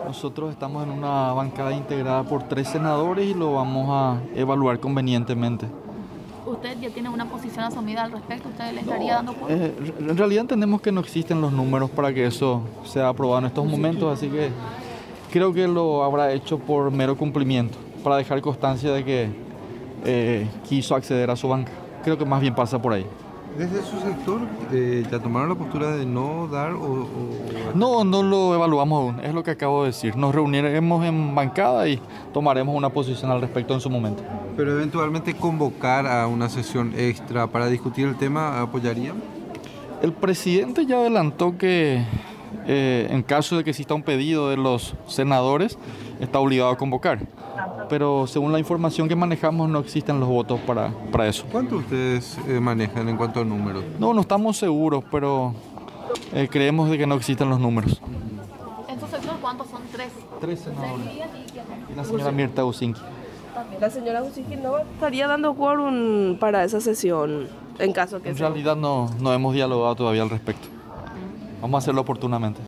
Nosotros estamos en una bancada integrada por 3 senadores y lo vamos a evaluar convenientemente. ¿Usted ya tiene una posición asumida al respecto? ¿Usted le estaría dando apoyo? En realidad entendemos que no existen los números para que eso sea aprobado en estos momentos, así que creo que lo habrá hecho por mero cumplimiento, para dejar constancia de que quiso acceder a su banca. Creo que más bien pasa por ahí. Desde su sector, ¿ya tomaron la postura de no dar o...? No lo evaluamos aún, es lo que acabo de decir. Nos reuniremos en bancada y tomaremos una posición al respecto en su momento. Pero eventualmente convocar a una sesión extra para discutir el tema, ¿apoyarían? El presidente ya adelantó que en caso de que exista un pedido de los senadores, está obligado a convocar. Pero según la información que manejamos, no existen los votos para eso. ¿Cuánto ustedes manejan en cuanto a números? No estamos seguros, pero creemos de que no existen los números. ¿En su sector cuántos son? Tres. 3 senadores. Y la señora Mirta Usinki. La señora Usinki no estaría dando quórum para esa sesión, en caso que En realidad no hemos dialogado todavía al respecto. Vamos a hacerlo oportunamente.